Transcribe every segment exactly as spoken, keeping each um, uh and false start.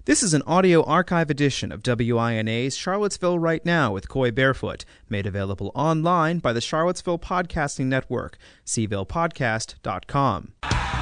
This is an audio archive edition of W I N A's Charlottesville Right Now with Coy Barefoot, made available online by the Charlottesville Podcasting Network, c ville podcast dot com.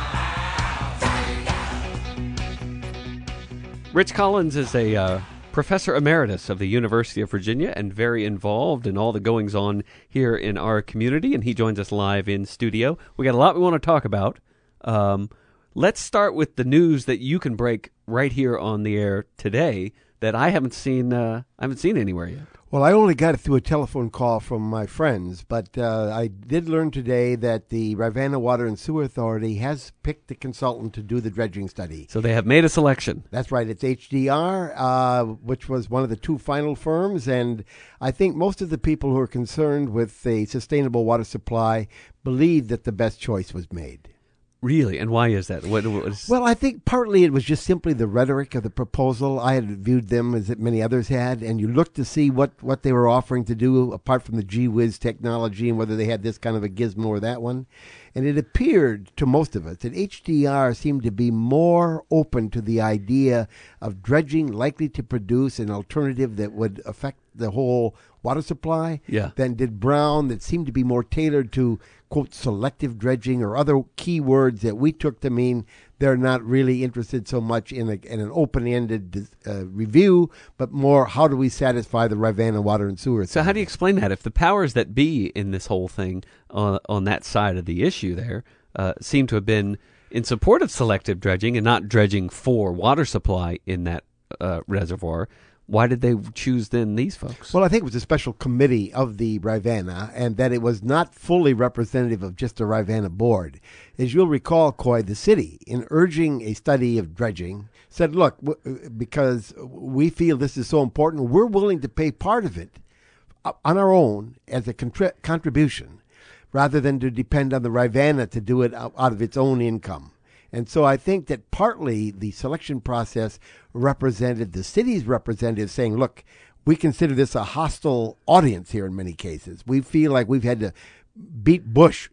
Rich Collins is a uh, professor emeritus of the University of Virginia and very involved in all the goings-on here in our community, and he joins us live in studio. We got a lot we want to talk about. Um, let's start with the news that you can break right here on the air today that I haven't seen. Uh, I haven't seen anywhere yet. Well, I only got it through a telephone call from my friends, but uh, I did learn today that the Rivanna Water and Sewer Authority has picked a consultant to do the dredging study. So they have made a selection. That's right. It's H D R, uh, which was one of the two final firms, and I think most of the people who are concerned with a sustainable water supply believe that the best choice was made. Really? And why is that? What, what is... Well, I think partly it was just simply the rhetoric of the proposal. I had viewed them as many others had, and you looked to see what, what they were offering to do apart from the gee whiz technology and whether they had this kind of a gizmo or that one. And it appeared to most of us that H D R seemed to be more open to the idea of dredging likely to produce an alternative that would affect the whole water supply yeah. than did Brown, that seemed to be more tailored to, quote, selective dredging or other key words that we took to mean they're not really interested so much in, a, in an open-ended uh, review, but more how do we satisfy the Rivanna Water and Sewer. So how do you explain that? If the powers that be in this whole thing uh, on that side of the issue there uh, seem to have been in support of selective dredging and not dredging for water supply in that uh, reservoir, why did they choose then these folks? Well, I think it was a special committee of the Rivanna, and that it was not fully representative of just the Rivanna board. As you'll recall, Coy, the city, in urging a study of dredging, said, look, w- because we feel this is so important, we're willing to pay part of it on our own as a contri- contribution, rather than to depend on the Rivanna to do it out of its own income. And so I think that partly the selection process represented the city's representatives saying, look, we consider this a hostile audience here in many cases. We feel like we've had to beat Bush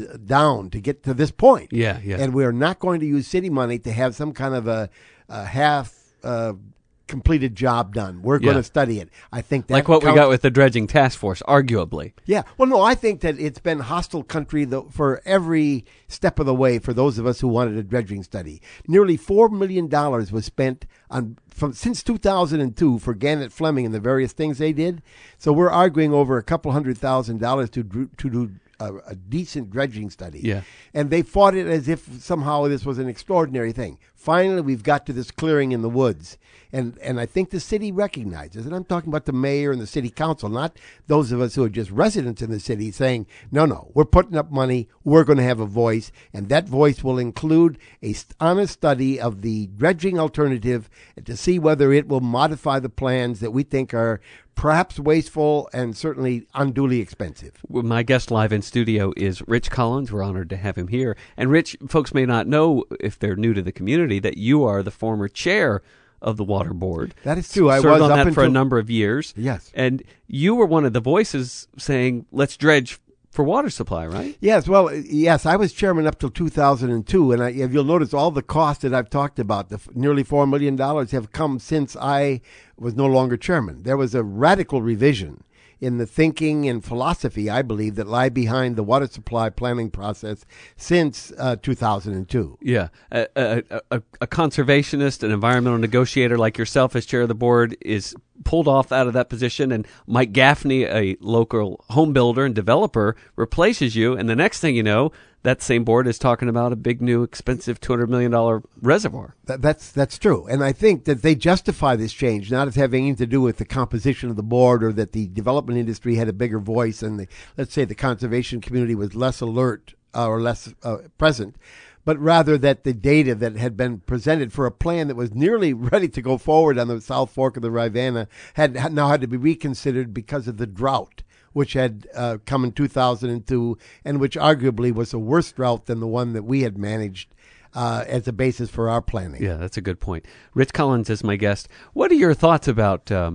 down to get to this point. Yeah, yeah. And we're not going to use city money to have some kind of a, a half uh, completed job done. We're going Yeah. to study it. I think that like what counts- we got with the dredging task force, arguably. Yeah. Well, no, I think that it's been hostile country though, for every step of the way for those of us who wanted a dredging study. Nearly four million dollars was spent on from since two thousand two for Gannett Fleming and the various things they did. So we're arguing over a couple hundred thousand dollars to do, to do a, a decent dredging study. Yeah. And they fought it as if somehow this was an extraordinary thing. Finally, we've got to this clearing in the woods. And and I think the city recognizes, and I'm talking about the mayor and the city council, not those of us who are just residents in the city, saying, no, no, we're putting up money, we're going to have a voice, and that voice will include a honest study of the dredging alternative to see whether it will modify the plans that we think are perhaps wasteful and certainly unduly expensive. Well, my guest live in studio is Rich Collins. We're honored to have him here. And Rich, folks may not know, if they're new to the community, that you are the former chair of the Water Board. That is true. I Served was on up that for a until- number of years. Yes. And you were one of the voices saying, let's dredge for water supply, right? Yes, well, yes, I was chairman up till two thousand two, and I, if you'll notice, all the costs that I've talked about, the f- nearly four million dollars, have come since I was no longer chairman. There was a radical revision in the thinking and philosophy, I believe, that lie behind the water supply planning process since uh, two thousand two. Yeah. A, a, a, a conservationist, an environmental negotiator like yourself as chair of the board is pulled off out of that position, and Mike Gaffney, a local home builder and developer, replaces you, and the next thing you know, that same board is talking about a big, new, expensive two hundred million dollars reservoir. That, that's that's true. And I think that they justify this change, not as having anything to do with the composition of the board or that the development industry had a bigger voice and, the, let's say, the conservation community was less alert uh, or less uh, present, but rather that the data that had been presented for a plan that was nearly ready to go forward on the South Fork of the Rivanna had, had now had to be reconsidered because of the drought, which had uh, come in two thousand two, and which arguably was a worse drought than the one that we had managed uh, as a basis for our planning. Yeah, that's a good point. Rich Collins is my guest. What are your thoughts about, um,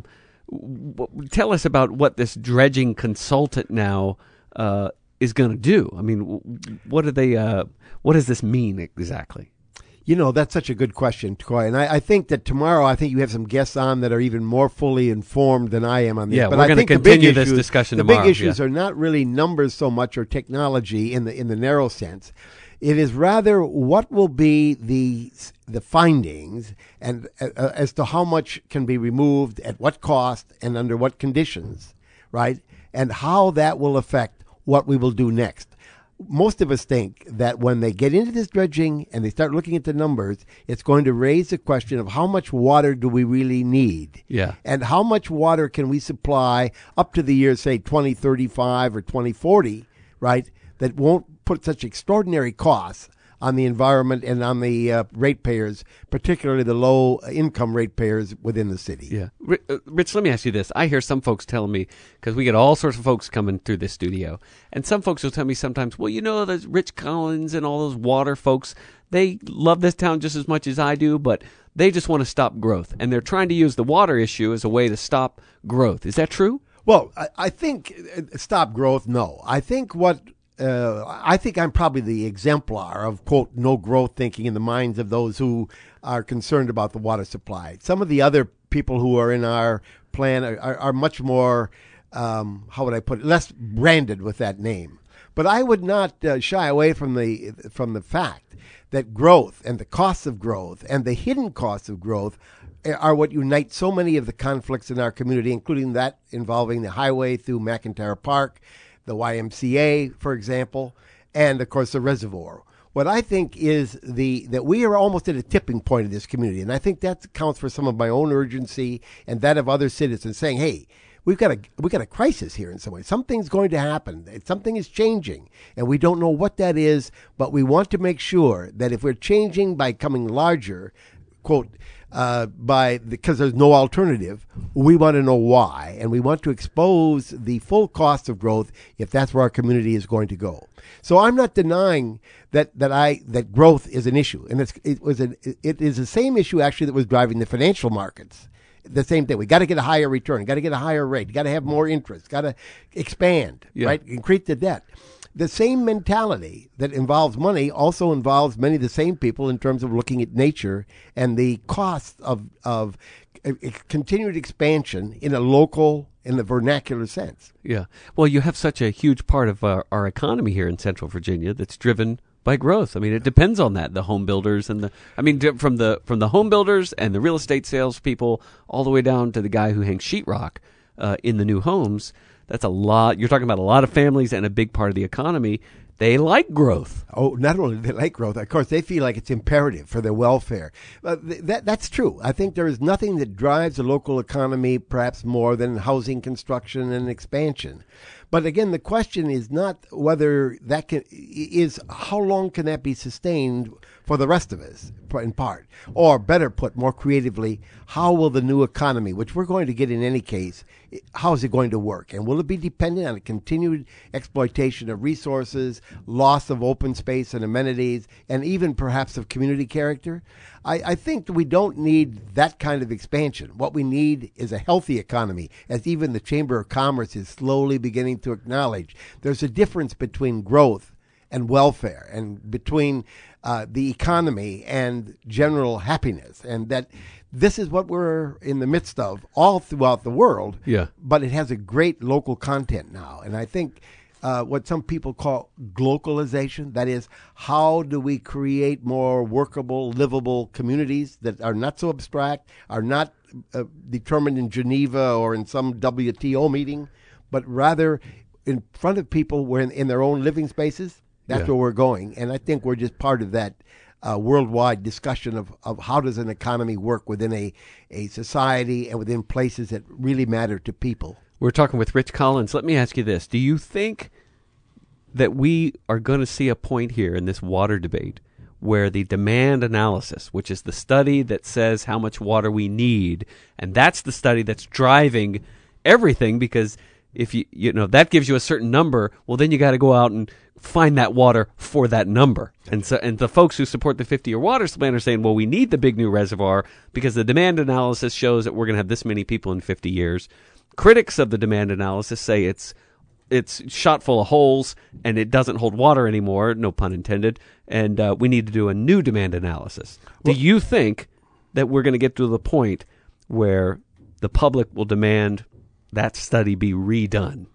w- tell us about what this dredging consultant now uh, is going to do. I mean, w- what do they, uh, what does this mean exactly? You know, that's such a good question, Coy. And I, I think that tomorrow, I think you have some guests on that are even more fully informed than I am on this. Yeah, but we're I going to think the continue big this issues, discussion the tomorrow. big issues yeah. are not really numbers so much or technology in the in the narrow sense. It is rather what will be the the findings and uh, as to how much can be removed, at what cost, and under what conditions, right? And how that will affect what we will do next. Most of us think that when they get into this dredging and they start looking at the numbers, it's going to raise the question of how much water do we really need? Yeah. And how much water can we supply up to the year, say, twenty thirty-five or twenty forty, right, that won't put such extraordinary costs on the environment and on the uh, ratepayers, particularly the low-income ratepayers within the city. Yeah. Rich, let me ask you this. I hear some folks telling me, because we get all sorts of folks coming through this studio, and some folks will tell me sometimes, well, you know, there's Rich Collins and all those water folks, they love this town just as much as I do, but they just want to stop growth, and they're trying to use the water issue as a way to stop growth. Is that true? Well, I, I think uh, stop growth, no. I think what... Uh, I think I'm probably the exemplar of, quote, no growth thinking in the minds of those who are concerned about the water supply. Some of the other people who are in our plan are, are, are much more, um, how would I put it, less branded with that name. But I would not uh, shy away from the from the fact that growth and the costs of growth and the hidden costs of growth are what unite so many of the conflicts in our community, including that involving the highway through McIntyre Park, the Y M C A, for example, and, of course, the reservoir. What I think is the that we are almost at a tipping point in this community, and I think that accounts for some of my own urgency and that of other citizens saying, hey, we've got a we've got a crisis here in some way. Something's going to happen. Something is changing, and we don't know what that is, but we want to make sure that if we're changing by becoming larger, quote, Uh, by because there's no alternative, we want to know why, and we want to expose the full cost of growth if that's where our community is going to go. So I'm not denying that that I that growth is an issue, and it's, it was an, it is the same issue actually that was driving the financial markets. The same thing. We got to get a higher return. Got to get a higher rate. Got to have more interest. Got to expand, yeah. right? Increase the debt. The same mentality that involves money also involves many of the same people in terms of looking at nature and the cost of of a, a continued expansion in a local, in the vernacular sense. Yeah. Well, you have such a huge part of our, our economy here in Central Virginia that's driven by growth. I mean, it depends on that. The home builders and the, I mean, from the from the home builders and the real estate salespeople all the way down to the guy who hangs sheetrock uh, in the new homes. That's a lot. You're talking about a lot of families and a big part of the economy. They like growth. Oh, not only do they like growth, of course, they feel like it's imperative for their welfare. Uh, th- that, that's true. I think there is nothing that drives the local economy perhaps more than housing construction and expansion. But again, the question is not whether that can, is how long can that be sustained for the rest of us, in part? Or better put, more creatively, how will the new economy, which we're going to get in any case, how is it going to work? And will it be dependent on a continued exploitation of resources, loss of open space and amenities, and even perhaps of community character? I, I think that we don't need that kind of expansion. What we need is a healthy economy, as even the Chamber of Commerce is slowly beginning to acknowledge. There's a difference between growth and welfare, and between uh, the economy and general happiness, and that this is what we're in the midst of all throughout the world. Yeah. But it has a great local content now, and I think uh, what some people call glocalization, that is, how do we create more workable, livable communities that are not so abstract, are not uh, determined in Geneva or in some W T O meeting, but rather in front of people where in, in their own living spaces. That's Yeah. where we're going, and I think we're just part of that uh, worldwide discussion of, of how does an economy work within a, a society and within places that really matter to people. We're talking with Rich Collins. Let me ask you this. Do you think that we are going to see a point here in this water debate where the demand analysis, which is the study that says how much water we need, and that's the study that's driving everything, because if you you know that gives you a certain number, well then you got to go out and find that water for that number. And so and the folks who support the fifty-year water plan are saying, well, we need the big new reservoir because the demand analysis shows that we're going to have this many people in fifty years. Critics of the demand analysis say it's it's shot full of holes and it doesn't hold water anymore, no pun intended, and uh, we need to do a new demand analysis. Well, do you think that we're going to get to the point where the public will demand that study be redone?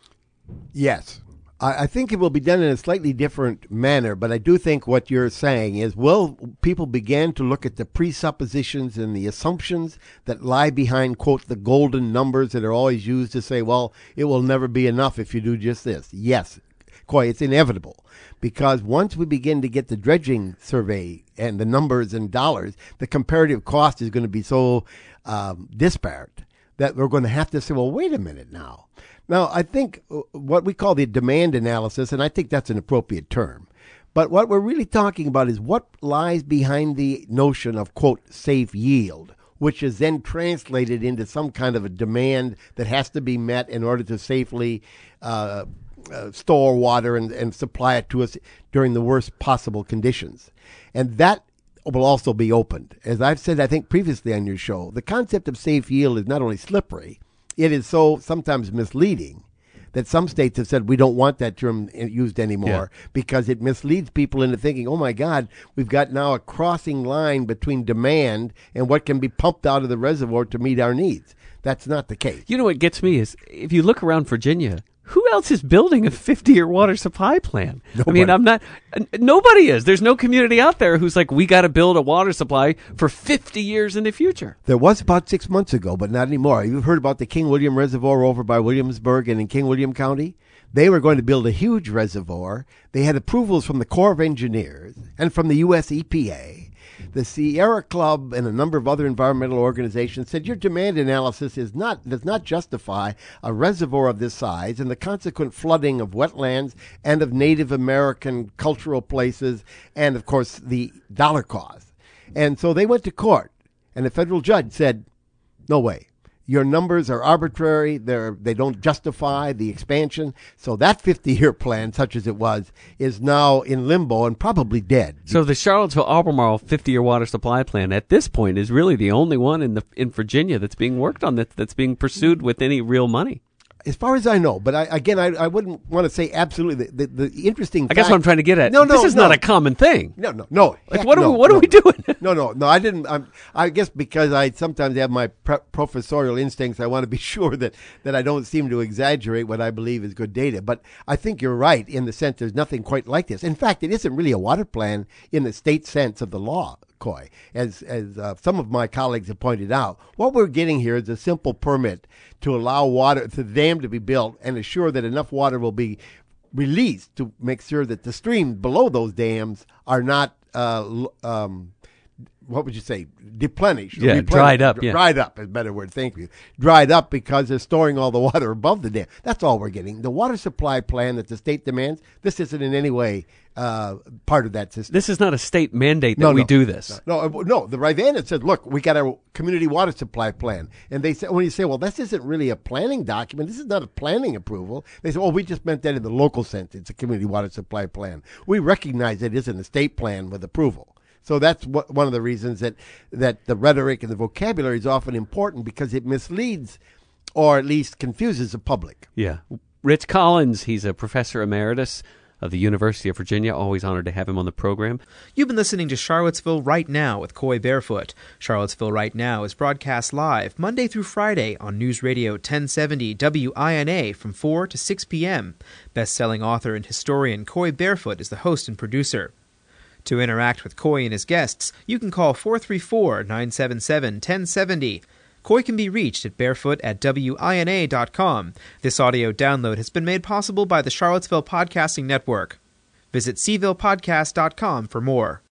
Yes. I, I think it will be done in a slightly different manner, but I do think what you're saying is, will people begin to look at the presuppositions and the assumptions that lie behind, quote, the golden numbers that are always used to say, well, it will never be enough if you do just this. Yes, Coy, it's inevitable. Because once we begin to get the dredging survey and the numbers and dollars, the comparative cost is going to be so um, disparate that we're going to have to say, well, wait a minute now. Now, I think what we call the demand analysis, and I think that's an appropriate term, but what we're really talking about is what lies behind the notion of, quote, safe yield, which is then translated into some kind of a demand that has to be met in order to safely uh, uh, store water and, and supply it to us during the worst possible conditions. And that will also be opened. As I've said, I think previously on your show, the concept of safe yield is not only slippery, it is so sometimes misleading that some states have said we don't want that term used anymore yeah. because it misleads people into thinking, oh, my God, we've got now a crossing line between demand and what can be pumped out of the reservoir to meet our needs. That's not the case. You know what gets me is if you look around Virginia, who else is building a fifty-year water supply plan? Nobody. I mean, I'm not. Nobody is. There's no community out there who's like, we got to build a water supply for fifty years in the future. There was about six months ago, but not anymore. You've heard about the King William Reservoir over by Williamsburg and in King William County? They were going to build a huge reservoir. They had approvals from the Corps of Engineers and from the U S E P A. The Sierra Club and a number of other environmental organizations said your demand analysis is not does not justify a reservoir of this size and the consequent flooding of wetlands and of Native American cultural places and, of course, the dollar cost. And so they went to court, and the federal judge said, no way. Your numbers are arbitrary. They're, they don't justify the expansion. So that fifty-year plan, such as it was, is now in limbo and probably dead. So the Charlottesville-Albemarle fifty-year water supply plan at this point is really the only one in the in Virginia that's being worked on, that, that's being pursued with any real money. As far as I know, but I, again, I, I wouldn't want to say absolutely. The, the, the interesting I fact, guess what I'm trying to get at, no, no, this is no. not a common thing. No, no, no. Like, Heck, what are, no, we, what no. are we doing? No, no, no. I didn't. I'm, I guess because I sometimes have my pre- professorial instincts, I want to be sure that, that I don't seem to exaggerate what I believe is good data. But I think you're right in the sense there's nothing quite like this. In fact, it isn't really a water plan in the state sense of the law, Coy. As as uh, some of my colleagues have pointed out, what we're getting here is a simple permit to allow water, the dam to be built and assure that enough water will be released to make sure that the streams below those dams are not, uh, um, what would you say, deplenished. Yeah, replenished. dried up. Yeah. Dried up is a better word, thank you. Dried up because they're storing all the water above the dam. That's all we're getting. The water supply plan that the state demands, this isn't in any way uh, part of that system. This is not a state mandate that No, we no. do this. No, no, no. The Rivanna said, look, we got a community water supply plan. And they said, when you say, well, this isn't really a planning document, this is not a planning approval, they said, well, we just meant that in the local sense. It's a community water supply plan. We recognize it isn't a state plan with approval. So that's what, one of the reasons that, that the rhetoric and the vocabulary is often important, because it misleads or at least confuses the public. Yeah. Rich Collins, he's a professor emeritus of the University of Virginia. Always honored to have him on the program. You've been listening to Charlottesville Right Now with Coy Barefoot. Charlottesville Right Now is broadcast live Monday through Friday on News Radio ten seventy W I N A from four to six p.m. Best-selling author and historian Coy Barefoot is the host and producer. To interact with Coy and his guests, you can call four three four, nine seven seven, one zero seven zero. Coy can be reached at barefoot at W I N A dot com. This audio download has been made possible by the Charlottesville Podcasting Network. Visit C ville podcast dot com for more.